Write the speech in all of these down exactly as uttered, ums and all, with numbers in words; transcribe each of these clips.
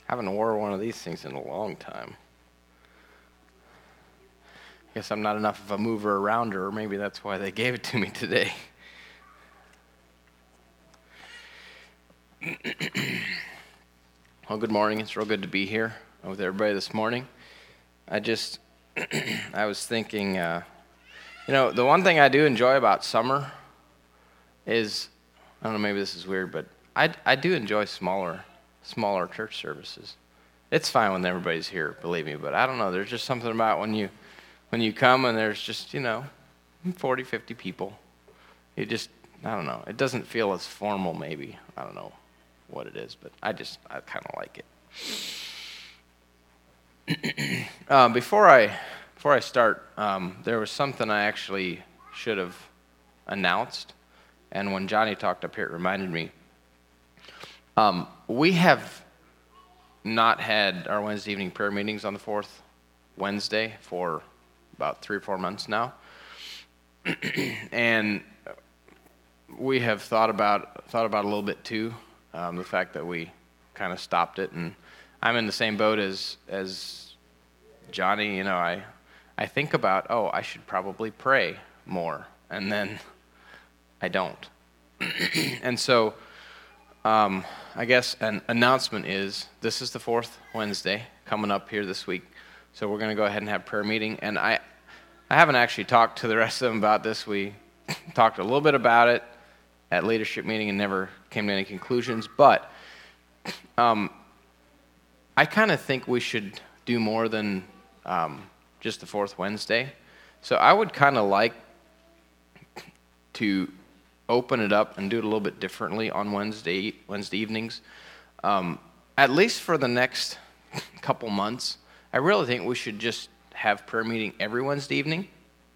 Haven't worn one of these things in a long time. I guess I'm not enough of a mover around, or maybe that's why they gave it to me today. Well, good morning. It's real good to be here with everybody this morning. I just, I was thinking, uh, you know, the one thing I do enjoy about summer is, I don't know, maybe this is weird, but I, I do enjoy smaller, smaller church services. It's fine when everybody's here, believe me, but I don't know, there's just something about when you, when you come and there's just, you know, forty, fifty people. You just, I don't know, it doesn't feel as formal maybe. I don't know what it is, but I just, I kind of like it. uh, before I before I start, um, there was something I actually should have announced, and when Johnny talked up here, it reminded me. Um, we have not had our Wednesday evening prayer meetings on the fourth Wednesday for about three or four months now, and we have thought about thought about a little bit too. Um, the fact that we kind of stopped it, and I'm in the same boat as as Johnny. You know, I I think about, oh, I should probably pray more, and then I don't. And so, um, I guess an announcement is this is the fourth Wednesday coming up here this week, so we're going to go ahead and have prayer meeting. And I I haven't actually talked to the rest of them about this. We talked a little bit about it at leadership meeting and never came to any conclusions, but um, I kind of think we should do more than um, just the fourth Wednesday. So I would kind of like to open it up and do it a little bit differently on Wednesday Wednesday evenings, um, at least for the next couple months. I really think we should just have prayer meeting every Wednesday evening.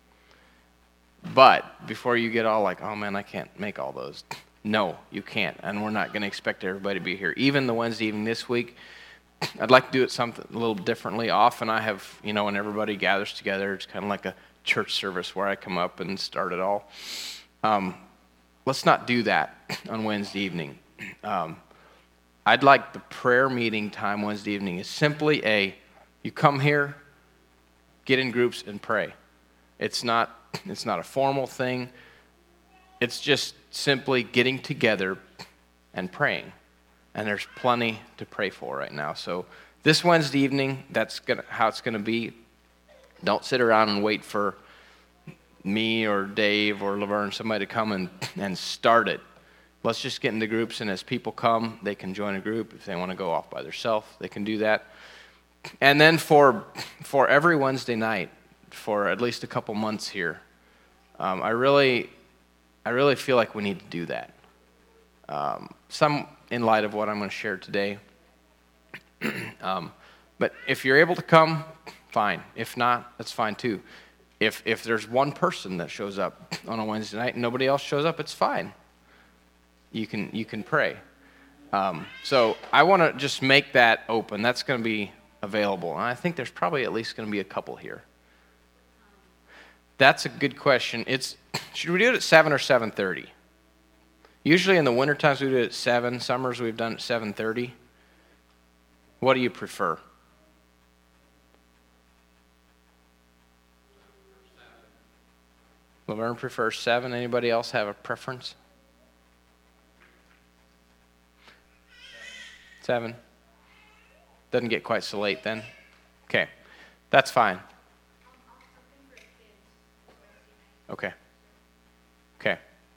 But before you get all like, oh man, I can't make all those. No, you can't. And we're not going to expect everybody to be here. Even the Wednesday evening this week, I'd like to do it something a little differently. Often I have, you know, when everybody gathers together, it's kind of like a church service where I come up and start it all. Um, let's not do that on Wednesday evening. Um, I'd like the prayer meeting time Wednesday evening is simply a, you come here, get in groups and pray. It's not It's not a formal thing. It's just simply getting together and praying. And there's plenty to pray for right now. So this Wednesday evening, that's gonna, how it's going to be. Don't sit around and wait for me or Dave or Laverne, somebody to come and, and start it. Let's just get into groups, and as people come, they can join a group. If they want to go off by themselves, they can do that. And then for for every Wednesday night, for at least a couple months here, um, I really, I really feel like we need to do that. Um, some in light of what I'm going to share today. um, but if you're able to come, fine. If not, that's fine too. If if there's one person that shows up on a Wednesday night and nobody else shows up, it's fine. You can you can pray. Um, so I want to just make that open. That's going to be available, and I think there's probably at least going to be a couple here. That's a good question. It's should we do it at seven or seven thirty? Usually in the winter times we do it at seven. Summers we've done it at seven thirty. What do you prefer? Laverne prefers seven. Anybody else have a preference? Seven. Doesn't get quite so late then. Okay, that's fine. Okay. Okay.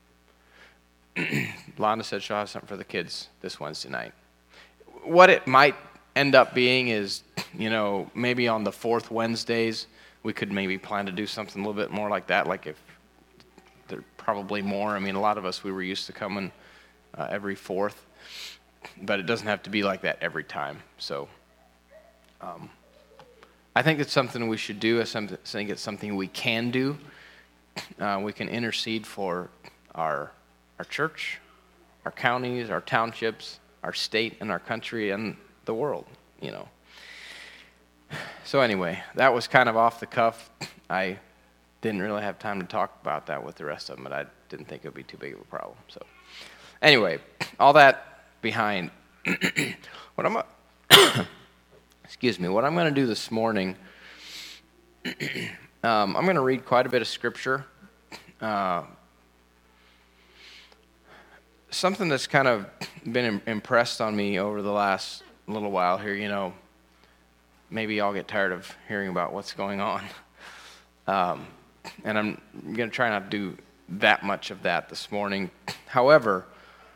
Londa said she'll have something for the kids this Wednesday night. What it might end up being is, you know, maybe on the fourth Wednesdays, we could maybe plan to do something a little bit more like that, like if there are probably more. I mean, a lot of us, we were used to coming uh, every fourth, but it doesn't have to be like that every time. So um, I think it's something we should do. I think it's something we can do. Uh, we can intercede for our our church, our counties, our townships, our state, and our country, and the world, you know. So anyway, that was kind of off the cuff. I didn't really have time to talk about that with the rest of them, but I didn't think it would be too big of a problem. So anyway, all that behind, what I'm excuse me, what I'm going to do this morning, um, I'm going to read quite a bit of scripture. Uh, something that's kind of been im- impressed on me over the last little while here, you know, maybe y'all get tired of hearing about what's going on. Um, and I'm going to try not to do that much of that this morning. However,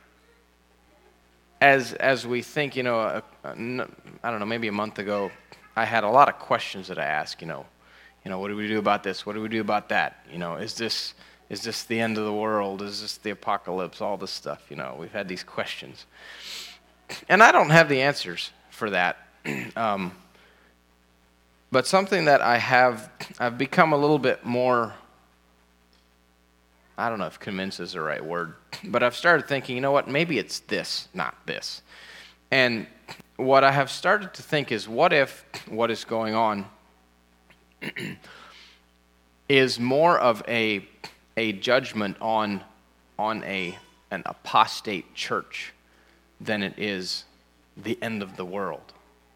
as as we think, you know, a, a, I don't know, maybe a month ago, I had a lot of questions that I asked, you know, you know, what do we do about this? What do we do about that? You know, is this is this the end of the world? Is this the apocalypse? All this stuff, you know, we've had these questions. And I don't have the answers for that. um, but something that I have, I've become a little bit more, I don't know if convince is the right word, but I've started thinking, you know what, maybe it's this, not this. And what I have started to think is, what if what is going on is more of a a judgment on on a an apostate church than it is the end of the world.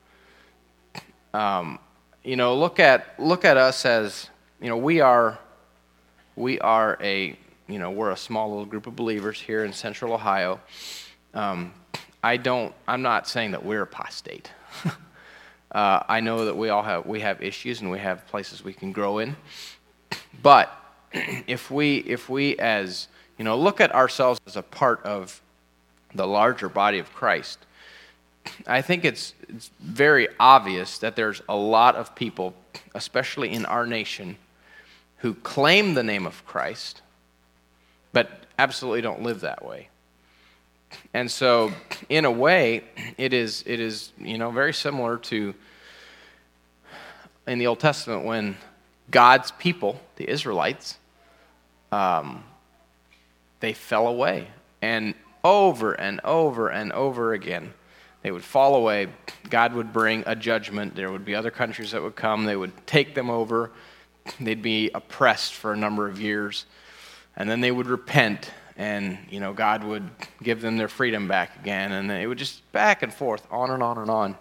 Um, you know, look at look at us as, you know, we are we are a you know we're a small little group of believers here in Central Ohio. Um, I don't. I'm not saying that we're apostate. uh, I know that we all have we have issues and we have places we can grow in. But if we if we as you know look at ourselves as a part of the larger body of Christ, I think it's it's very obvious that there's a lot of people, especially in our nation, who claim the name of Christ, but absolutely don't live that way. And so, in a way, it is it is you know very similar to in the Old Testament when God's people, the Israelites, um, they fell away, and over and over and over again, they would fall away. God would bring a judgment. There would be other countries that would come. They would take them over. They'd be oppressed for a number of years, and then they would repent. And, you know, God would give them their freedom back again. And it would just back and forth, on and on and on.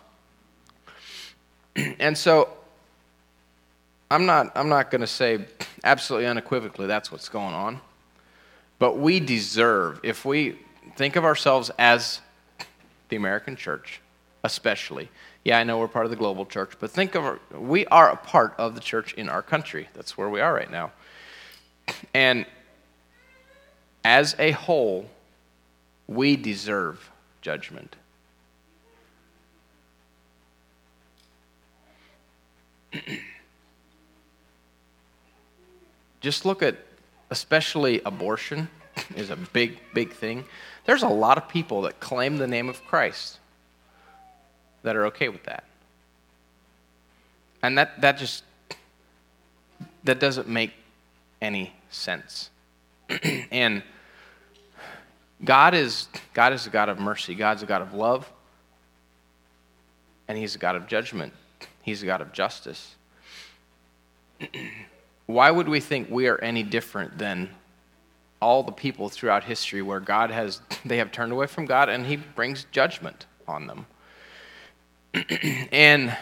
And so, I'm not I'm not going to say absolutely unequivocally that's what's going on. But we deserve, if we think of ourselves as the American church, especially. Yeah, I know we're part of the global church, but think of, our, we are a part of the church in our country. That's where we are right now. And as a whole, we deserve judgment. Just look at, especially abortion is a big, big thing. There's a lot of people that claim the name of Christ that are okay with that. And that, that just, that doesn't make any sense. And God is God is a God of mercy. God's a God of love. And He's a God of judgment. He's a God of justice. Why would we think we are any different than all the people throughout history where God has, they have turned away from God and He brings judgment on them? And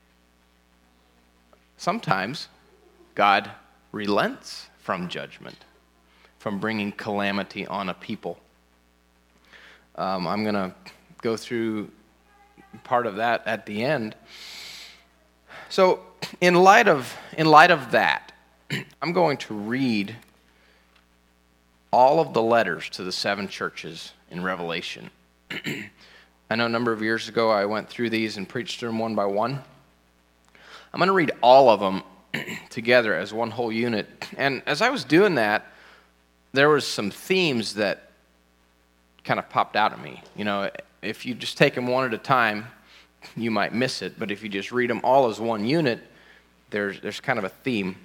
sometimes God relents from judgment, from bringing calamity on a people. Um, I'm going to go through part of that at the end. So, in light of in light of that, I'm going to read all of the letters to the seven churches in Revelation. I know a number of years ago I went through these and preached them one by one. I'm going to read all of them together as one whole unit. And as I was doing that, there was some themes that kind of popped out at me. You know, if you just take them one at a time, you might miss it. But if you just read them all as one unit, there's there's kind of a theme.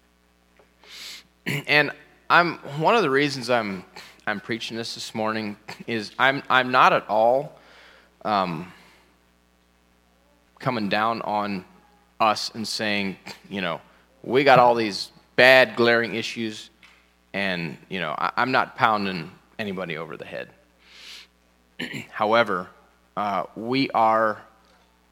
And I'm one of the reasons I'm I'm preaching this this morning is I'm I'm not at all um, coming down on us and saying, you know, we got all these bad glaring issues, and you know I, I'm not pounding anybody over the head. However, uh, we are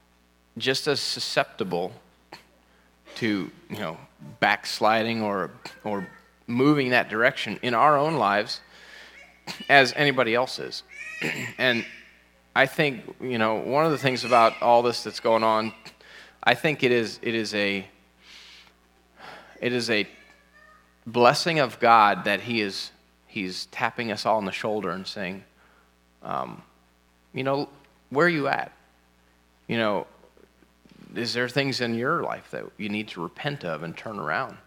just as susceptible to, you know, backsliding or or moving that direction in our own lives as anybody else is. And I think, you know, one of the things about all this that's going on, I think it is it is a it is a blessing of God that He is He's tapping us all on the shoulder and saying, um, you know, where are you at? You know, is there things in your life that you need to repent of and turn around?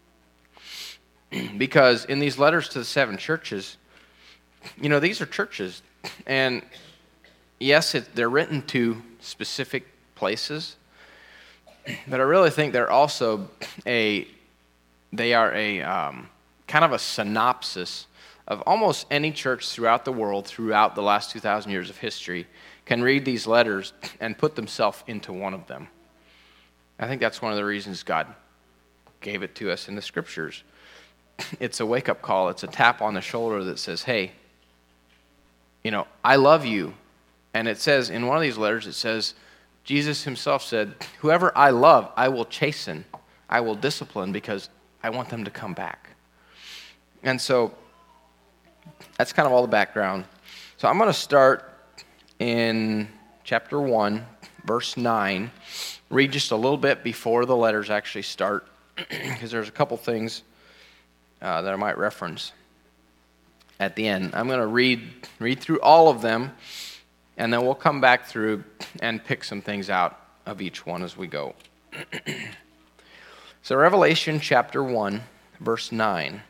Because in these letters to the seven churches, you know, these are churches, and yes, it, they're written to specific places, but I really think they're also a, they are a um, kind of a synopsis of almost any church throughout the world, throughout the last two thousand years of history, can read these letters and put themselves into one of them. I think that's one of the reasons God gave it to us in the Scriptures. It's a wake-up call. It's a tap on the shoulder that says, hey, you know, I love you. And it says, in one of these letters, it says, Jesus himself said, whoever I love, I will chasten, I will discipline, because I want them to come back. And so that's kind of all the background. So I'm going to start in chapter one, verse nine, read just a little bit before the letters actually start, because there's a couple things uh, that I might reference at the end. I'm going to read read through all of them, and then we'll come back through and pick some things out of each one as we go. So Revelation chapter one, verse nine.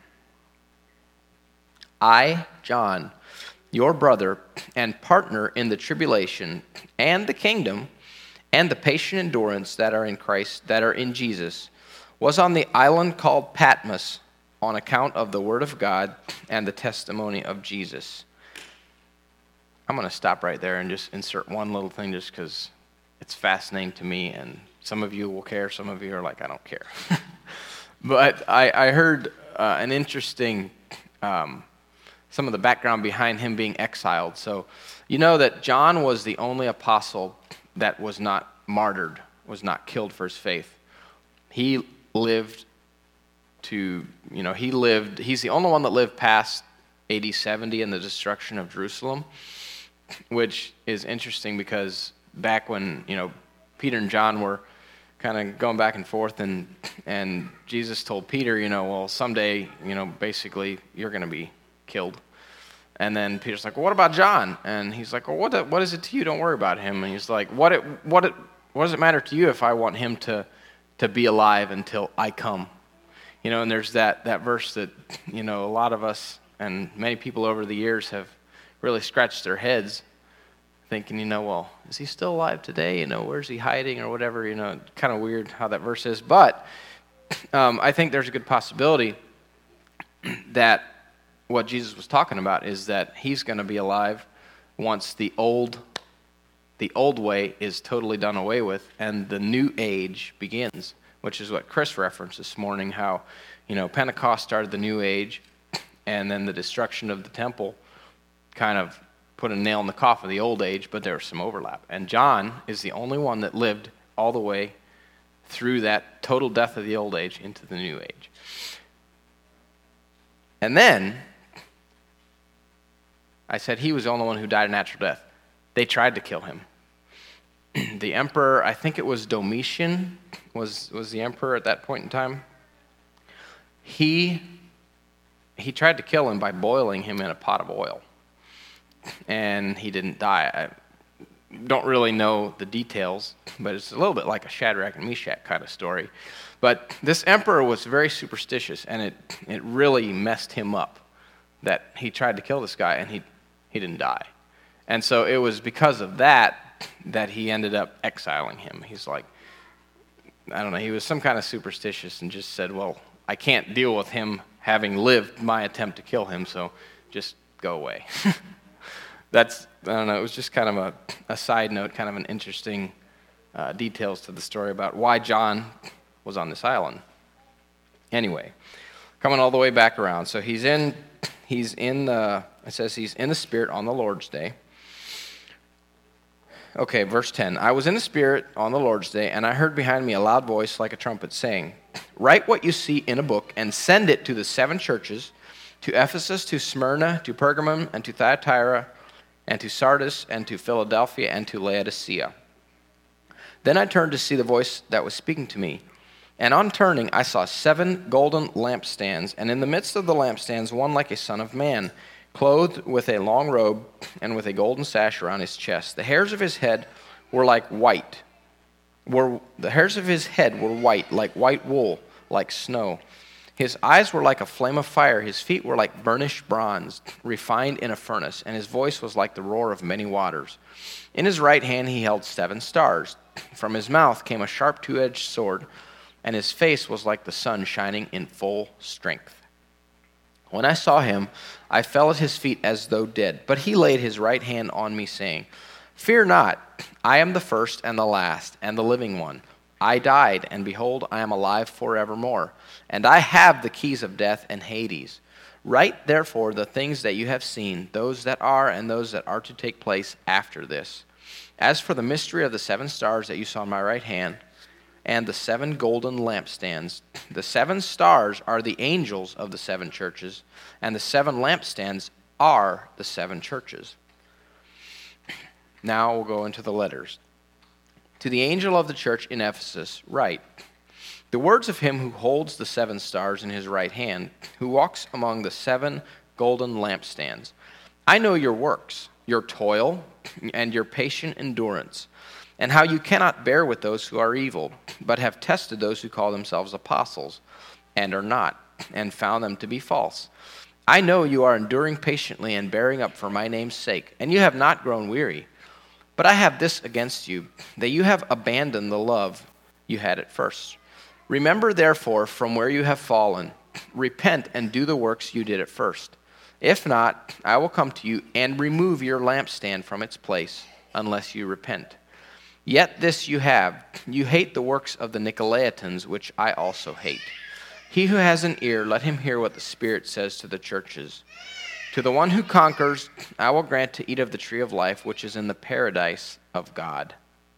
I, John, your brother and partner in the tribulation and the kingdom and the patient endurance that are in Christ, that are in Jesus, was on the island called Patmos on account of the word of God and the testimony of Jesus. I'm going to stop right there and just insert one little thing just because it's fascinating to me, and some of you will care, some of you are like, I don't care. But I, I heard uh, an interesting, um, some of the background behind him being exiled. So you know that John was the only apostle that was not martyred, was not killed for his faith. He lived to, you know, he lived, he's the only one that lived past A D seventy and the destruction of Jerusalem, which is interesting because back when, you know, Peter and John were kind of going back and forth, and and Jesus told Peter, you know, well, someday, you know, basically you're going to be killed. And then Peter's like, well, what about John? And he's like, well, what what is it to you? Don't worry about him. And he's like, what it, what it, what does it matter to you if I want him to to be alive until I come? You know, and there's that that verse that, you know, a lot of us and many people over the years have really scratched their heads thinking, you know, well, is he still alive today? You know, where's he hiding or whatever? You know, kind of weird how that verse is. But um, I think there's a good possibility that what Jesus was talking about is that he's going to be alive once the old the old way is totally done away with and the new age begins, which is what Chris referenced this morning, how, you know, Pentecost started the new age, and then the destruction of the temple kind of put a nail in the coffin of the old age, but there was some overlap. And John is the only one that lived all the way through that total death of the old age into the new age. And then I said he was the only one who died a natural death. They tried to kill him. The emperor, I think it was Domitian, was, was the emperor at that point in time. He, he tried to kill him by boiling him in a pot of oil. And he didn't die. I don't really know the details, but it's a little bit like a Shadrach and Meshach kind of story. But this emperor was very superstitious, and it, it really messed him up that he tried to kill this guy, and he he didn't die. And so it was because of that that he ended up exiling him. He's like, I don't know, he was some kind of superstitious and just said, well, I can't deal with him having lived my attempt to kill him, so just go away. That's, I don't know, it was just kind of a, a side note, kind of an interesting uh, details to the story about why John was on this island. Anyway, coming all the way back around. So he's in, he's in the, it says he's in the Spirit on the Lord's Day. Okay, verse ten. I was in the Spirit on the Lord's day, and I heard behind me a loud voice like a trumpet saying, write what you see in a book and send it to the seven churches, to Ephesus, to Smyrna, to Pergamum, and to Thyatira, and to Sardis, and to Philadelphia, and to Laodicea. Then I turned to see the voice that was speaking to me. And on turning, I saw seven golden lampstands, and in the midst of the lampstands one like a son of man, clothed with a long robe and with a golden sash around his chest. The hairs of his head were like white. Were the hairs of his head were white, like white wool, like snow. His eyes were like a flame of fire. His feet were like burnished bronze, refined in a furnace, and his voice was like the roar of many waters. In his right hand he held seven stars. From his mouth came a sharp two-edged sword, and his face was like the sun shining in full strength. When I saw him, I fell at his feet as though dead. But he laid his right hand on me, saying, fear not, I am the first and the last and the living one. I died, and behold, I am alive forevermore. And I have the keys of death and Hades. Write therefore the things that you have seen, those that are and those that are to take place after this. As for the mystery of the seven stars that you saw on my right hand, and the seven golden lampstands. The seven stars are the angels of the seven churches, and the seven lampstands are the seven churches. Now we'll go into the letters. To the angel of the church in Ephesus, write, the words of him who holds the seven stars in his right hand, who walks among the seven golden lampstands. I know your works, your toil, and your patient endurance, and how you cannot bear with those who are evil, but have tested those who call themselves apostles, and are not, and found them to be false. I know you are enduring patiently and bearing up for my name's sake, and you have not grown weary. But I have this against you, that you have abandoned the love you had at first. Remember, therefore, from where you have fallen, repent and do the works you did at first. If not, I will come to you and remove your lampstand from its place, unless you repent. Yet this you have, you hate the works of the Nicolaitans, which I also hate. He who has an ear, let him hear what the Spirit says to the churches. To the one who conquers, I will grant to eat of the tree of life, which is in the paradise of God.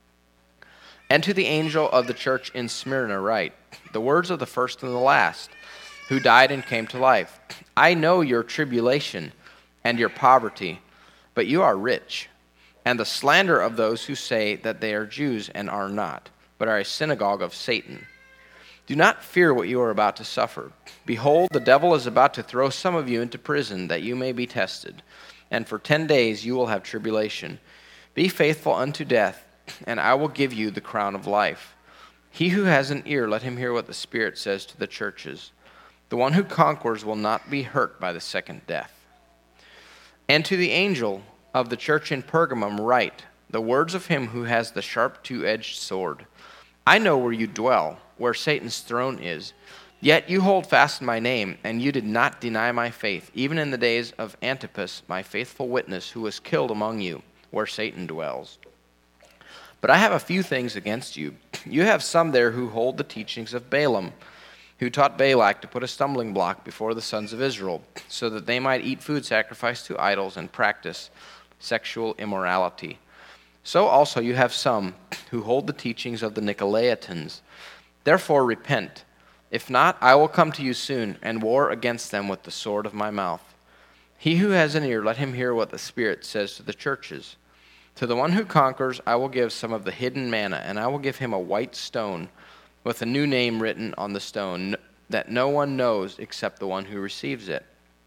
And to the angel of the church in Smyrna write, the words of the first and the last, who died and came to life. I know your tribulation and your poverty, but you are rich, and the slander of those who say that they are Jews and are not, but are a synagogue of Satan. Do not fear what you are about to suffer. Behold, the devil is about to throw some of you into prison, that you may be tested, and for ten days you will have tribulation. Be faithful unto death, and I will give you the crown of life. He who has an ear, let him hear what the Spirit says to the churches. The one who conquers will not be hurt by the second death. And to the angel of the church in Pergamum write, the words of him who has the sharp two-edged sword. I know where you dwell, where Satan's throne is. Yet you hold fast my name, and you did not deny my faith, even in the days of Antipas, my faithful witness, who was killed among you, where Satan dwells. But I have a few things against you. You have some there who hold the teachings of Balaam, who taught Balak to put a stumbling block before the sons of Israel, so that they might eat food sacrificed to idols and practice sexual immorality. So also you have some who hold the teachings of the Nicolaitans. Therefore repent. If not, I will come to you soon and war against them with the sword of my mouth. He who has an ear, let him hear what the Spirit says to the churches. To the one who conquers, I will give some of the hidden manna, and I will give him a white stone with a new name written on the stone that no one knows except the one who receives it.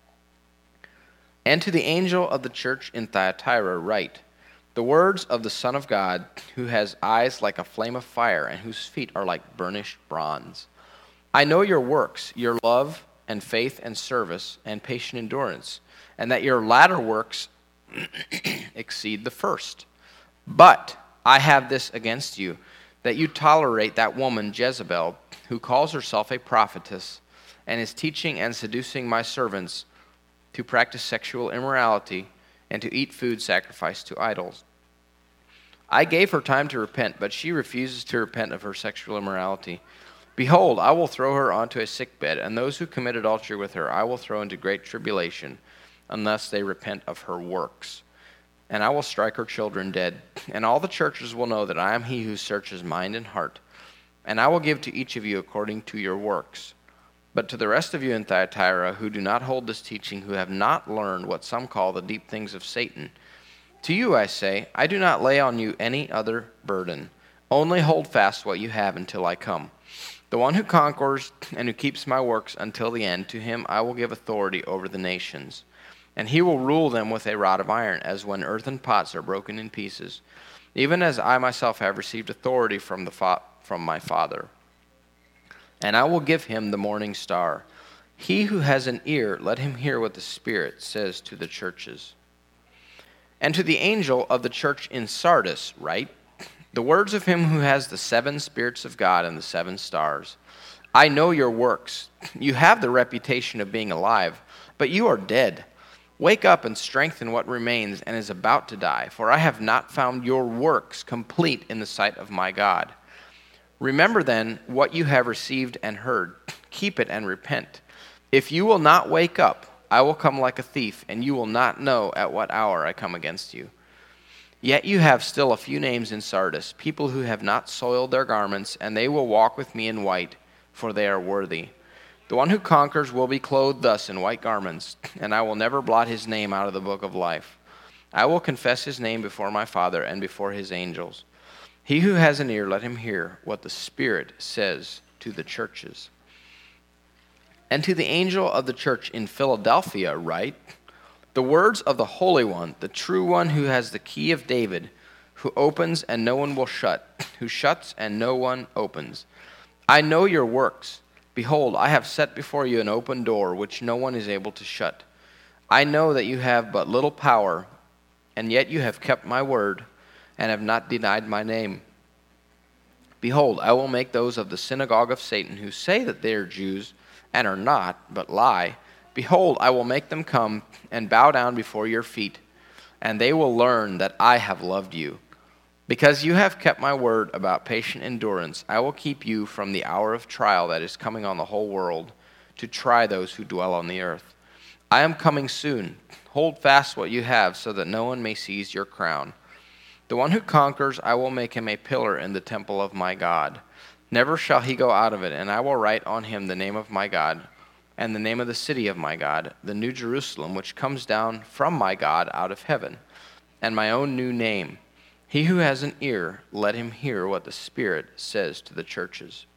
And to the angel of the church in Thyatira write, the words of the Son of God, who has eyes like a flame of fire and whose feet are like burnished bronze. I know your works, your love and faith and service and patient endurance, and that your latter works exceed the first. But I have this against you, that you tolerate that woman Jezebel, who calls herself a prophetess, and is teaching and seducing my servants to practice sexual immorality and to eat food sacrificed to idols. I gave her time to repent, but she refuses to repent of her sexual immorality. Behold, I will throw her onto a sickbed, and those who commit adultery with her I will throw into great tribulation, unless they repent of her works. and I will strike her children dead. And all the churches will know that I am he who searches mind and heart. And I will give to each of you according to your works. But to the rest of you in Thyatira who do not hold this teaching, who have not learned what some call the deep things of Satan, to you I say, I do not lay on you any other burden. Only hold fast what you have until I come. The one who conquers and who keeps my works until the end, to him I will give authority over the nations. And he will rule them with a rod of iron, as when earthen pots are broken in pieces, even as I myself have received authority from the fa- from my Father. And I will give him the morning star. He who has an ear, let him hear what the Spirit says to the churches. And to the angel of the church in Sardis write, the words of him who has the seven spirits of God and the seven stars. I know your works. You have the reputation of being alive, but you are dead. Wake up and strengthen what remains and is about to die, for I have not found your works complete in the sight of my God. Remember then what you have received and heard. Keep it and repent. If you will not wake up, I will come like a thief, and you will not know at what hour I come against you. Yet you have still a few names in Sardis, people who have not soiled their garments, and they will walk with me in white, for they are worthy. The one who conquers will be clothed thus in white garments, and I will never blot his name out of the book of life. I will confess his name before my Father and before his angels. He who has an ear, let him hear what the Spirit says to the churches. And to the angel of the church in Philadelphia write, the words of the Holy One, the true one who has the key of David, who opens and no one will shut, who shuts and no one opens. I know your works. Behold, I have set before you an open door, which no one is able to shut. I know that you have but little power, and yet you have kept my word, and have not denied my name. Behold, I will make those of the synagogue of Satan, who say that they are Jews, and are not, but lie. Behold, I will make them come and bow down before your feet, and they will learn that I have loved you. Because you have kept my word about patient endurance, I will keep you from the hour of trial that is coming on the whole world, to try those who dwell on the earth. I am coming soon. Hold fast what you have, so that no one may seize your crown. The one who conquers, I will make him a pillar in the temple of my God. Never shall he go out of it, and I will write on him the name of my God, and the name of the city of my God, the new Jerusalem, which comes down from my God out of heaven, and my own new name. He who has an ear, let him hear what the Spirit says to the churches.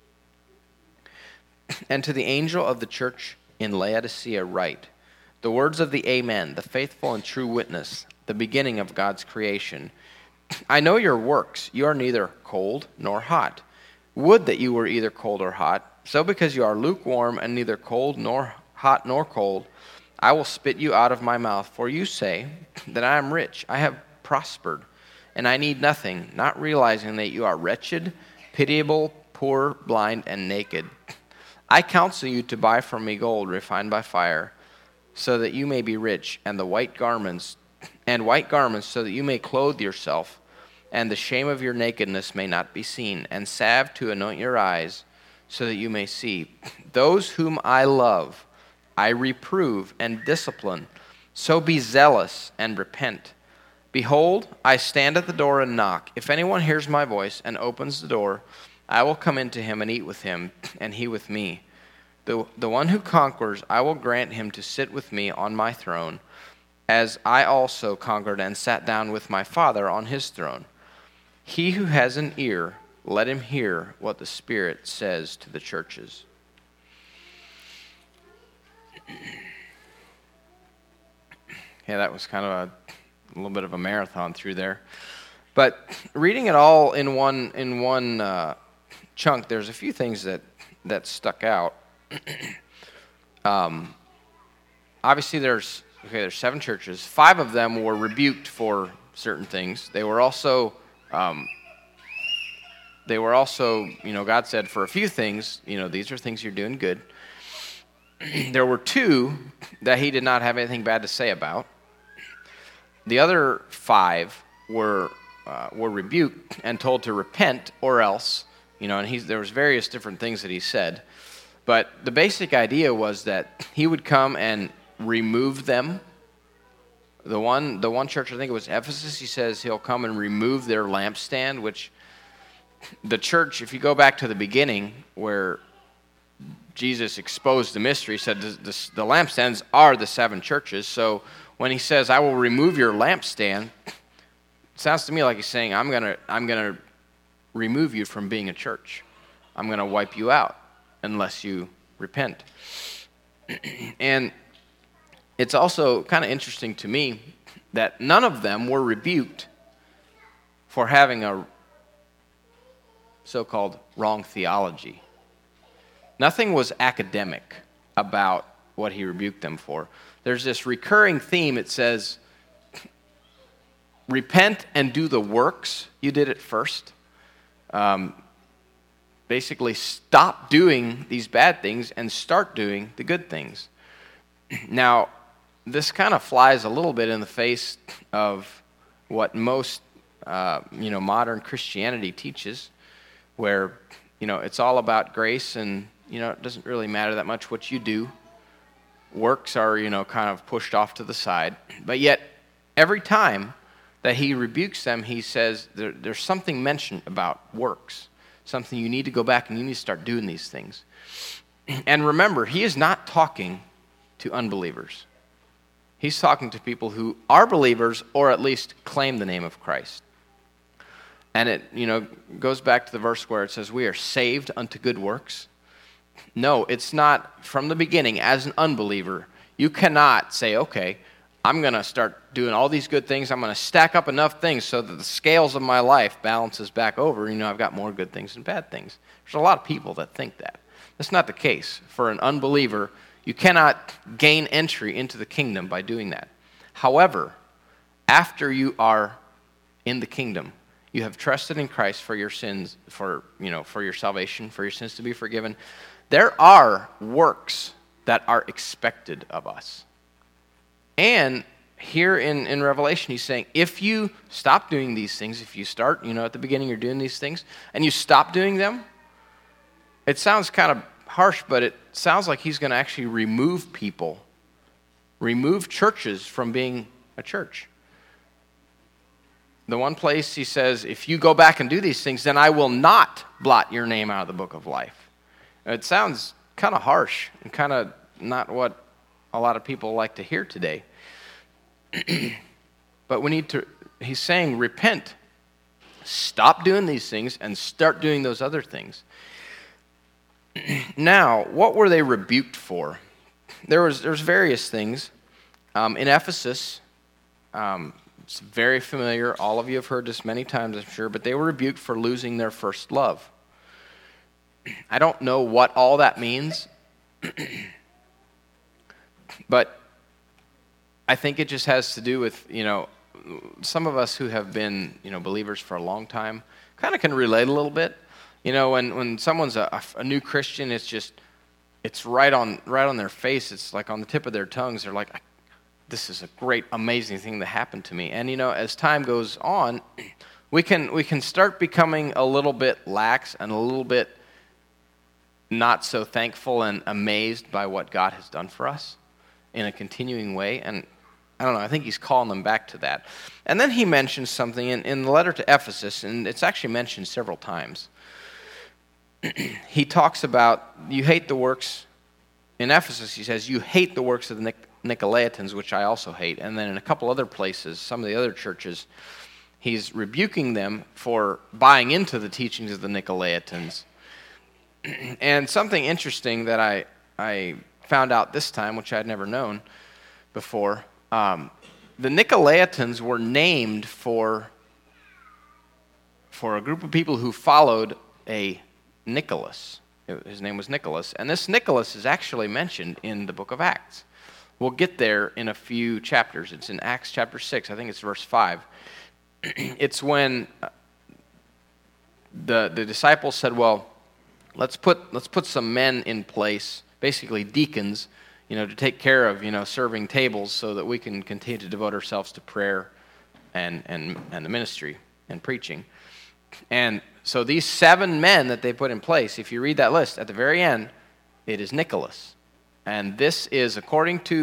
And to the angel of the church in Laodicea write, the words of the Amen, the faithful and true witness, the beginning of God's creation. I know your works. You are neither cold nor hot. Would that you were either cold or hot. So because you are lukewarm and neither cold nor hot nor cold, I will spit you out of my mouth. For you say that I am rich, I have prospered, and I need nothing, not realizing that you are wretched, pitiable, poor, blind, and naked. I counsel you to buy from me gold refined by fire, so that you may be rich, and the white garments, and white garments, so that you may clothe yourself, and the shame of your nakedness may not be seen, and salve to anoint your eyes, so that you may see. Those whom I love, I reprove and discipline. So be zealous and repent. Behold, I stand at the door and knock. If anyone hears my voice and opens the door, I will come into him and eat with him, and he with me. The, the one who conquers, I will grant him to sit with me on my throne, as I also conquered and sat down with my Father on his throne. He who has an ear, let him hear what the Spirit says to the churches. Yeah, that was kind of a a little bit of a marathon through there, but reading it all in one in one uh, chunk, there's a few things that that stuck out. um, obviously, there's okay. There's seven churches. Five of them were rebuked for certain things. They were also um, they were also you know God said for a few things you know these are things you're doing good. There were two that He did not have anything bad to say about. The other five were uh, were rebuked and told to repent or else, you know, and he's, there was various different things that he said. But the basic idea was that he would come and remove them The one, the one church, I think it was Ephesus, he says he'll come and remove their lampstand, which the church, if you go back to the beginning where Jesus exposed the mystery, he said the, the, the lampstands are the seven churches. So when he says, I will remove your lampstand, it sounds to me like he's saying, I'm going to I'm gonna remove you from being a church. I'm going to wipe you out unless you repent. And it's also kind of interesting to me that none of them were rebuked for having a so-called wrong theology. Nothing was academic about what he rebuked them for. There's this recurring theme. It says, repent and do the works. You did it first. Um, basically, stop doing these bad things and start doing the good things. Now, this kind of flies a little bit in the face of what most, uh, you know, modern Christianity teaches, where, you know, it's all about grace and, you know, it doesn't really matter that much what you do. Works are, you know, kind of pushed off to the side. But yet, every time that he rebukes them, he says there, there's something mentioned about works, something you need to go back and you need to start doing these things. And remember, he is not talking to unbelievers. He's talking to people who are believers or at least claim the name of Christ. And it, you know, goes back to the verse where it says, we are saved unto good works. No, it's not from the beginning. As an unbeliever, you cannot say, okay, I'm going to start doing all these good things. I'm going to stack up enough things so that the scales of my life balances back over. You know, I've got more good things than bad things. There's a lot of people that think that. That's not the case. For an unbeliever, you cannot gain entry into the kingdom by doing that. However, after you are in the kingdom, you have trusted in Christ for your sins, for, you know, for your salvation, for your sins to be forgiven. There are works that are expected of us. And here in, in Revelation, he's saying, if you stop doing these things, if you start, you know, at the beginning you're doing these things, and you stop doing them, it sounds kind of harsh, but it sounds like he's going to actually remove people, remove churches from being a church. The one place he says, if you go back and do these things, then I will not blot your name out of the book of life. It sounds kind of harsh and kind of not what a lot of people like to hear today. But we need to, he's saying, repent. Stop doing these things and start doing those other things. Now, what were they rebuked for? There was there's various things. Um, in Ephesus, um, it's very familiar. All of you have heard this many times, I'm sure, but they were rebuked for losing their first love. I don't know what all that means, but I think it just has to do with, you know, some of us who have been, you know, believers for a long time kind of can relate a little bit. You know, when, when someone's a, a new Christian, it's just, it's right on right on their face. It's like on the tip of their tongues. They're like, this is a great, amazing thing that happened to me. And, you know, as time goes on, we can we can start becoming a little bit lax and a little bit not so thankful and amazed by what God has done for us in a continuing way. And I don't know, I think he's calling them back to that. And then he mentions something in, in the letter to Ephesus, and it's actually mentioned several times. He talks about, you hate the works, in Ephesus he says, you hate the works of the Nic- Nicolaitans, which I also hate. And then in a couple other places, some of the other churches, he's rebuking them for buying into the teachings of the Nicolaitans. And something interesting that I, I found out this time, which I'd never known before, um, the Nicolaitans were named for, for a group of people who followed a Nicholas. His name was Nicholas. And this Nicholas is actually mentioned in the book of Acts. We'll get there in a few chapters. It's in Acts chapter six. I think it's verse five. It's when the, the disciples said, well, let's put let's put some men in place, basically deacons, you know, to take care of, you know, serving tables so that we can continue to devote ourselves to prayer and and, and the ministry and preaching. And so these seven men that they put in place, if you read that list, at the very end, it is Nicholas. And this is, according to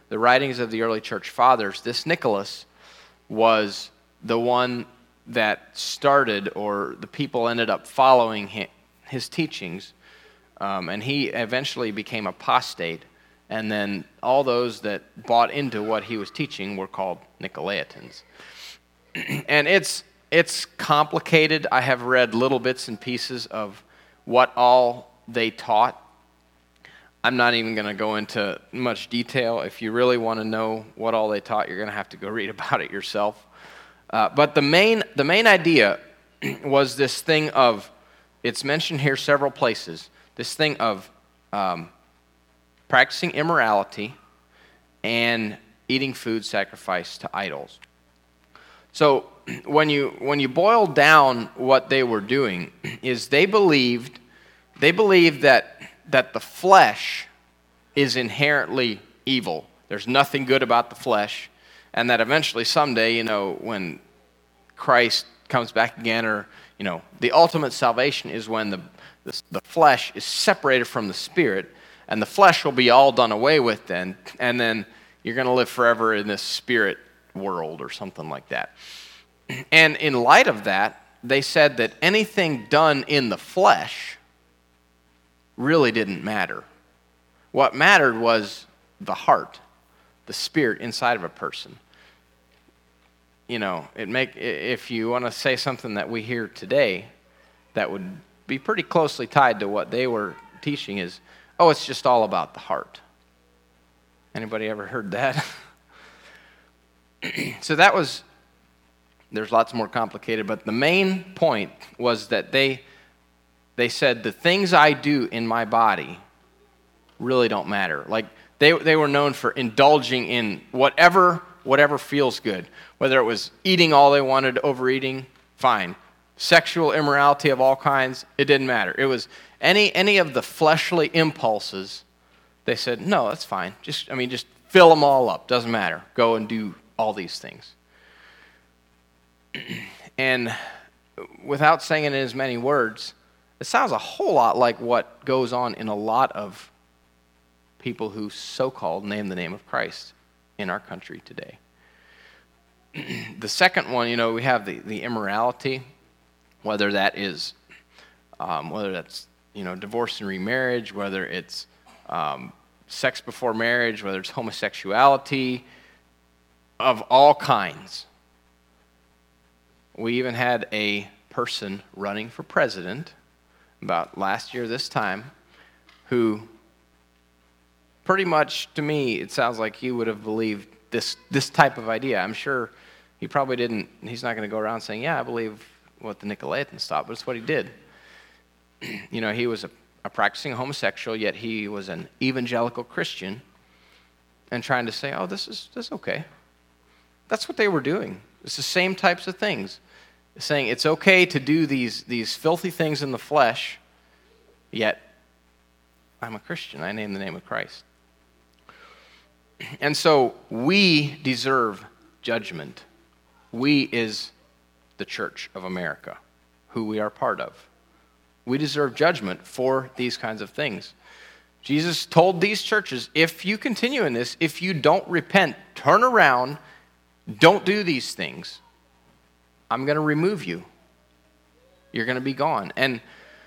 the writings of the early church fathers, this Nicholas was the one that started, or the people ended up following him, his teachings, um, and he eventually became apostate, and then all those that bought into what he was teaching were called Nicolaitans. And it's it's complicated. I have read little bits and pieces of what all they taught. I'm not even going to go into much detail. If you really want to know what all they taught, you're going to have to go read about it yourself. Uh, but the main the main idea was this thing of, it's mentioned here several places, this thing of um, practicing immorality and eating food sacrificed to idols. So when you when you boil down what they were doing, is they believed they believed that that the flesh is inherently evil. There's nothing good about the flesh, and that eventually someday, you know, when Christ comes back again, or you know, the ultimate salvation is when the the, the flesh is separated from the spirit, and the flesh will be all done away with then, and then you're going to live forever in this spirit world or something like that. And in light of that, they said that anything done in the flesh really didn't matter. What mattered was the heart, the spirit inside of a person. You know, it make if you want to say something that we hear today that would be pretty closely tied to what they were teaching is, oh, it's just all about the heart. Anybody ever heard that? So that was, there's lots more complicated, but the main point was that they they said the things I do in my body really don't matter. Like they they were known for indulging in whatever whatever feels good, whether it was eating all they wanted, overeating, fine. Sexual immorality of all kinds, it didn't matter. It was any any of the fleshly impulses. They said, no, that's fine. Just I mean, just fill them all up. Doesn't matter. Go and do all these things. And without saying it in as many words, it sounds a whole lot like what goes on in a lot of people who so-called name the name of Christ in our country today. The second one, you know, we have the, the immorality, whether that is, um, whether that's, you know, divorce and remarriage, whether it's um, sex before marriage, whether it's homosexuality, of all kinds. We even had a person running for president about last year this time who pretty much, to me, it sounds like he would have believed this this type of idea. I'm sure he probably didn't, he's not going to go around saying, yeah, I believe what the Nicolaitans thought, but it's what he did. You know, he was a, a practicing homosexual, yet he was an evangelical Christian and trying to say, oh, this is this is okay. That's what they were doing. It's the same types of things. Saying it's okay to do these, these filthy things in the flesh, yet I'm a Christian. I name the name of Christ. And so we deserve judgment. We is the Church of America, who we are part of. We deserve judgment for these kinds of things. Jesus told these churches, if you continue in this, if you don't repent, turn around, don't do these things, I'm going to remove you. You're going to be gone. And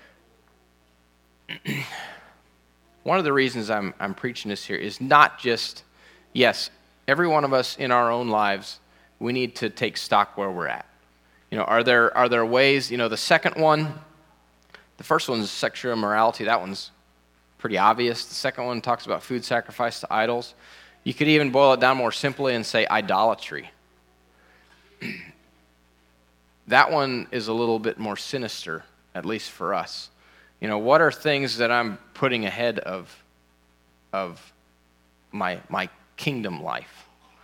one of the reasons I'm I'm preaching this here is not just, yes, every one of us in our own lives, we need to take stock where we're at. You know, are there are there ways, you know, the second one, the first one is sexual immorality. That one's pretty obvious. The second one talks about food sacrificed to idols. You could even boil it down more simply and say idolatry. That one is a little bit more sinister, at least for us. You know, what are things that I'm putting ahead of, of my, my kingdom life?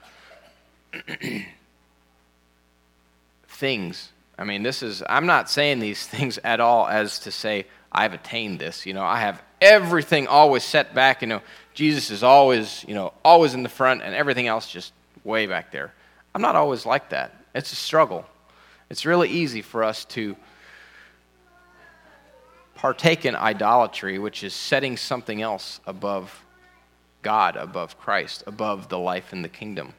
Things. I mean, this is, I'm not saying these things at all as to say, I've attained this. You know, I have everything always set back. You know, Jesus is always, you know, always in the front and everything else just way back there. I'm not always like that. It's a struggle. It's really easy for us to partake in idolatry, which is setting something else above God, above Christ, above the life in the kingdom.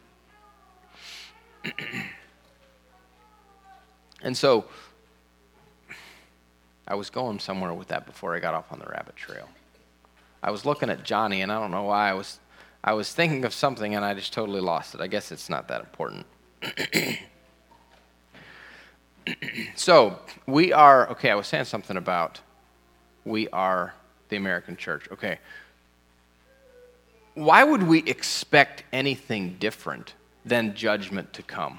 And so, I was going somewhere with that before I got off on the rabbit trail. I was looking at Johnny, and I don't know why. I was I was thinking of something, and I just totally lost it. I guess it's not that important. So, we are, okay, I was saying something about we are the American church. Okay. Why would we expect anything different than judgment to come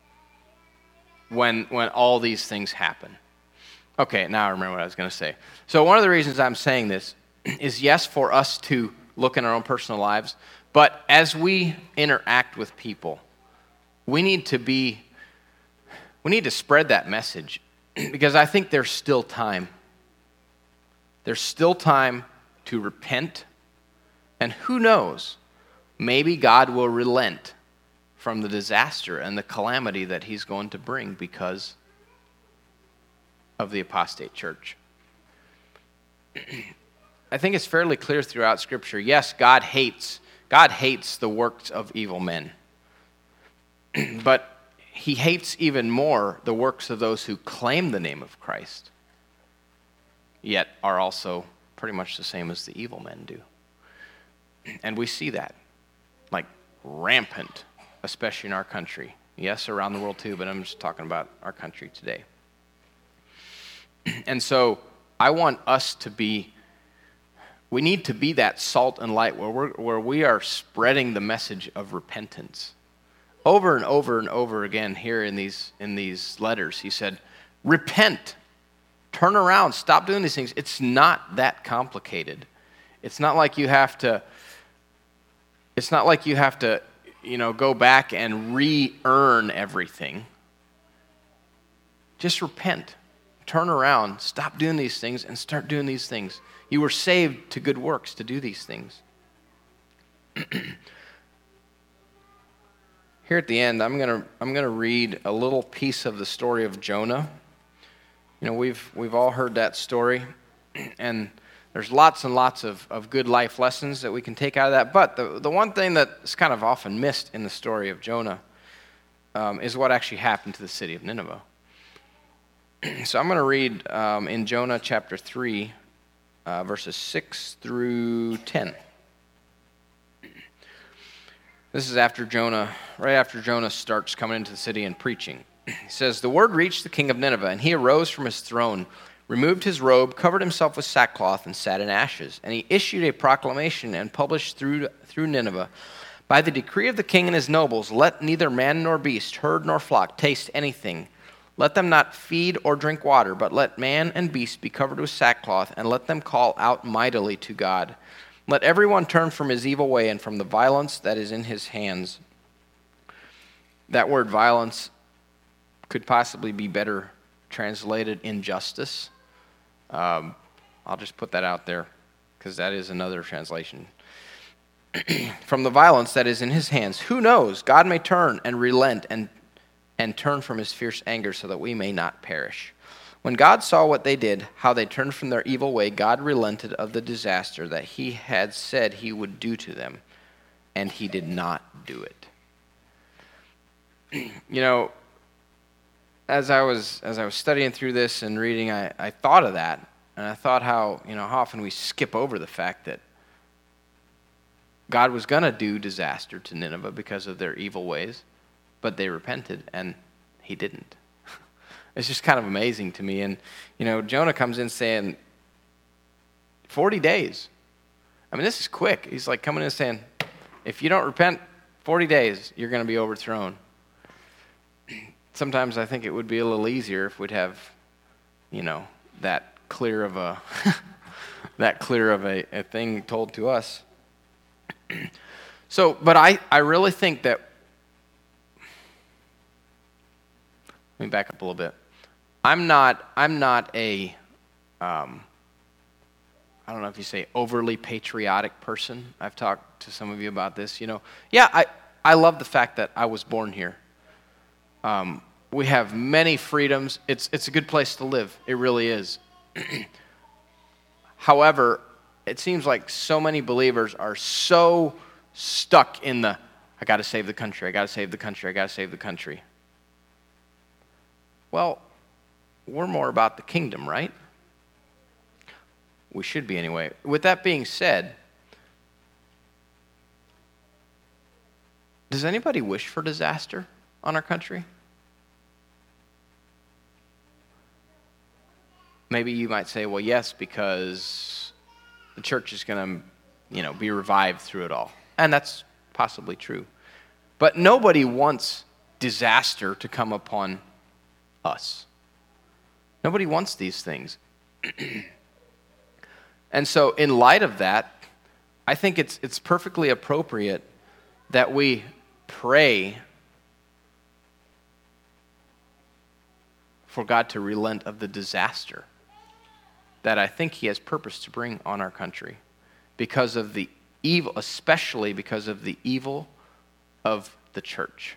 when when all these things happen? Okay, now I remember what I was going to say. So one of the reasons I'm saying this is, yes, for us to look in our own personal lives, but as we interact with people, we need to be, we need to spread that message, because I think there's still time. There's still time to repent, and who knows, maybe God will relent from the disaster and the calamity that he's going to bring because of the apostate church. I think it's fairly clear throughout Scripture. Yes, God hates God hates the works of evil men. But he hates even more the works of those who claim the name of Christ, yet are also pretty much the same as the evil men do. And we see that, like, rampant, especially in our country. Yes, around the world too, but I'm just talking about our country today. And so I want us to be, we need to be that salt and light where we're, where we are spreading the message of repentance. Over and over and over again here in these in these letters, he said, repent, turn around, stop doing these things. It's not that complicated. It's not like you have to, it's not like you have to, you know, go back and re-earn everything. Just repent. Turn around, stop doing these things, and start doing these things. You were saved to good works to do these things. Here at the end, I'm gonna I'm gonna read a little piece of the story of Jonah. You know, we've we've all heard that story, and there's lots and lots of, of good life lessons that we can take out of that. But the the one thing that's kind of often missed in the story of Jonah um, is what actually happened to the city of Nineveh. So I'm going to read um, in Jonah chapter three, uh, verses six through ten. This is after Jonah, right after Jonah starts coming into the city and preaching. He says, the word reached the king of Nineveh, and he arose from his throne, removed his robe, covered himself with sackcloth, and sat in ashes. And he issued a proclamation and published through, through Nineveh, by the decree of the king and his nobles, let neither man nor beast, herd nor flock taste anything. Let them not feed or drink water, but let man and beast be covered with sackcloth, and let them call out mightily to God. Let everyone turn from his evil way and from the violence that is in his hands. That word violence could possibly be better translated injustice. Um, I'll just put that out there, because that is another translation. From the violence that is in his hands. Who knows? God may turn and relent and and turn from his fierce anger so that we may not perish. When God saw what they did, how they turned from their evil way, God relented of the disaster that he had said he would do to them, and he did not do it. You know, as I was as I was studying through this and reading, I, I thought of that, and I thought how, you know, how often we skip over the fact that God was going to do disaster to Nineveh because of their evil ways, but they repented, and he didn't. It's just kind of amazing to me. And, you know, Jonah comes in saying, forty days. I mean, this is quick. He's like coming in saying, if you don't repent, forty days, you're going to be overthrown. Sometimes I think it would be a little easier if we'd have, you know, that clear of a, that clear of a, a thing told to us. So, but I, I really think that, let me back up a little bit. I'm not, I'm not a, um, I don't know if you say overly patriotic person. I've talked to some of you about this, you know. Yeah, I, I love the fact that I was born here. Um, we have many freedoms. It's, it's a good place to live. It really is. However, it seems like so many believers are so stuck in the, I got to save the country, I got to save the country, I got to save the country. Well, we're more about the kingdom, right? We should be anyway. With that being said, does anybody wish for disaster on our country? Maybe you might say, well, yes, because the church is going to, you know, be revived through it all. And that's possibly true. But nobody wants disaster to come upon us. Nobody wants these things. And so in light of that, I think it's it's perfectly appropriate that we pray for God to relent of the disaster that I think he has purpose to bring on our country because of the evil, especially because of the evil of the church.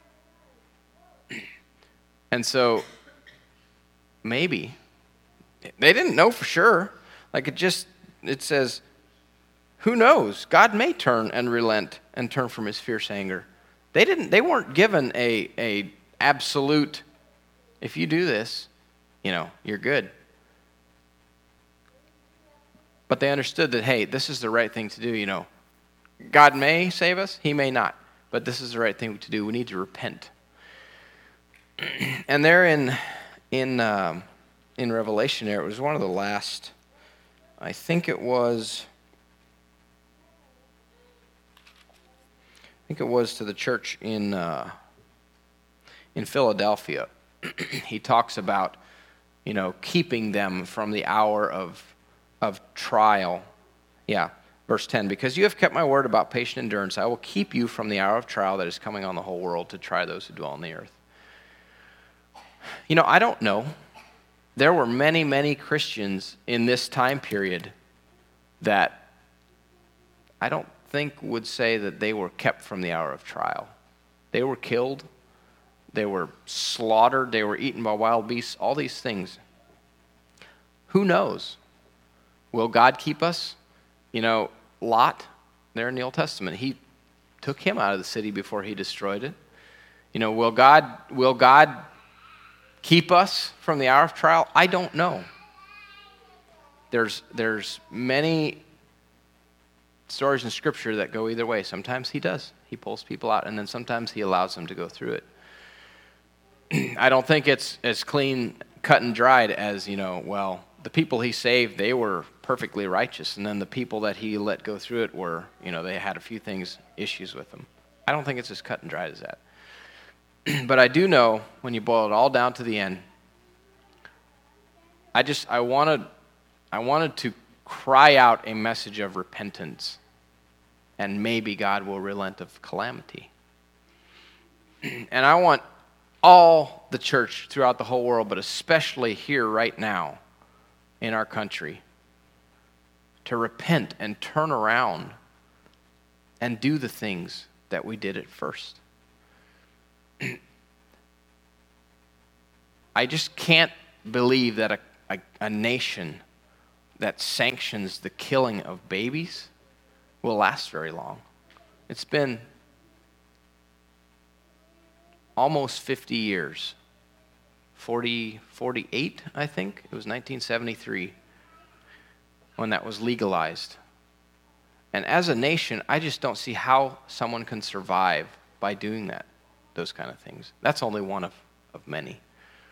And so maybe they didn't know for sure. Like it just, it says, who knows? God may turn and relent and turn from his fierce anger. They didn't, they weren't given a, a absolute, if you do this, you know, you're good. But they understood that, hey, this is the right thing to do, you know. God may save us, he may not. But this is the right thing to do. We need to repent. And there in in um, in Revelation there, it was one of the last, I think it was, I think it was to the church in uh, in Philadelphia. He talks about, you know, keeping them from the hour of of trial. Yeah, verse ten, because you have kept my word about patient endurance, I will keep you from the hour of trial that is coming on the whole world to try those who dwell on the earth. You know, I don't know. There were many, many Christians in this time period that I don't think would say that they were kept from the hour of trial. They were killed. They were slaughtered. They were eaten by wild beasts. All these things. Who knows? Will God keep us? You know, Lot, there in the Old Testament, he took him out of the city before he destroyed it. You know, will God, will God keep us from the hour of trial? I don't know. There's, there's many stories in Scripture that go either way. Sometimes he does. He pulls people out, and then sometimes he allows them to go through it. I don't think it's as clean, cut and dried as, you know, well, the people he saved, they were perfectly righteous, and then the people that he let go through it were, you know, they had a few things, issues with them. I don't think it's as cut and dried as that. But I do know, when you boil it all down to the end, I just, I wanted, I wanted to cry out a message of repentance, and maybe God will relent of calamity. And I want all the church throughout the whole world, but especially here right now in our country, to repent and turn around and do the things that we did at first. I just can't believe that a, a, a nation that sanctions the killing of babies will last very long. It's been almost fifty years. forty, forty-eight, I think. It was nineteen seventy-three when that was legalized. And as a nation, I just don't see how someone can survive by doing that, those kind of things. That's only one of, of many.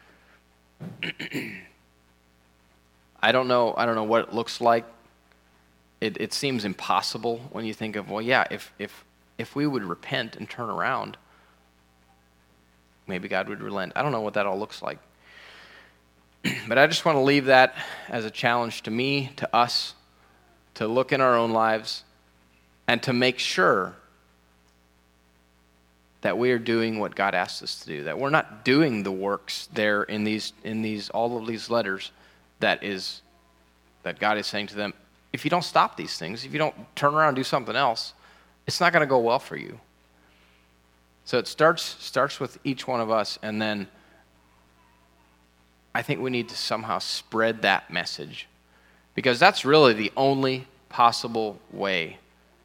I don't know, I don't know what it looks like. It, it seems impossible when you think of, well, yeah, if, if, if we would repent and turn around, maybe God would relent. I don't know what that all looks like. But I just want to leave that as a challenge to me, to us, to look in our own lives and to make sure that we are doing what God asked us to do, that we're not doing the works there in these, in these, all of these letters that is, that God is saying to them, if you don't stop these things, if you don't turn around and do something else, it's not going to go well for you. So it starts starts with each one of us, and then I think we need to somehow spread that message, because that's really the only possible way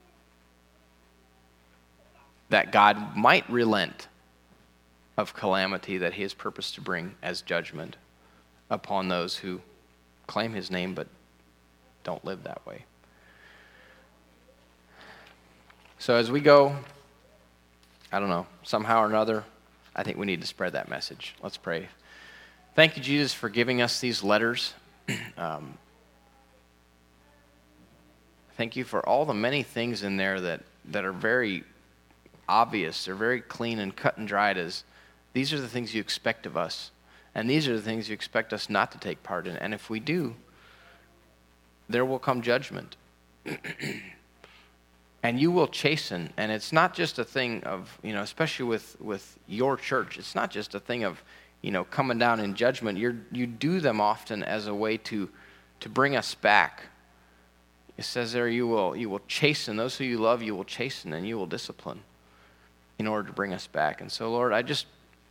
that God might relent of calamity that he has purposed to bring as judgment upon those who claim his name but don't live that way. So as we go, I don't know, somehow or another, I think we need to spread that message. Let's pray. Thank you, Jesus, for giving us these letters. um, thank you for all the many things in there that, that are very obvious. They're very clean and cut and dried as these are the things you expect of us. And these are the things you expect us not to take part in. And if we do, there will come judgment. And you will chasten. And it's not just a thing of, you know, especially with, with your church, it's not just a thing of, you know, coming down in judgment. You're, you do them often as a way to, to bring us back. It says there, you will, you will chasten. Those who you love, you will chasten and you will discipline in order to bring us back. And so, Lord, I just...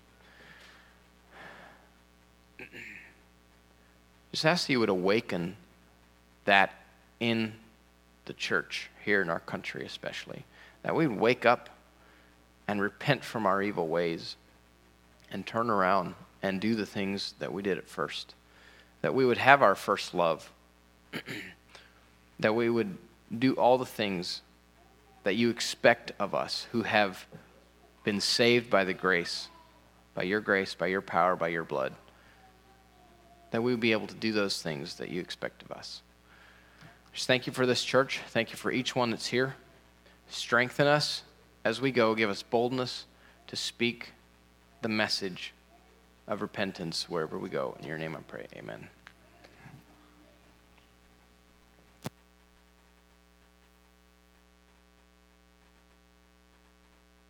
Just ask that you would awaken that in the church, here in our country especially. That we would wake up and repent from our evil ways and turn around and do the things that we did at first. That we would have our first love. That we would do all the things that you expect of us who have been saved by the grace, by your grace, by your power, by your blood. That we would be able to do those things that you expect of us. Just thank you for this church. Thank you for each one that's here. Strengthen us as we go. Give us boldness to speak the message of repentance wherever we go. In your name I pray, amen.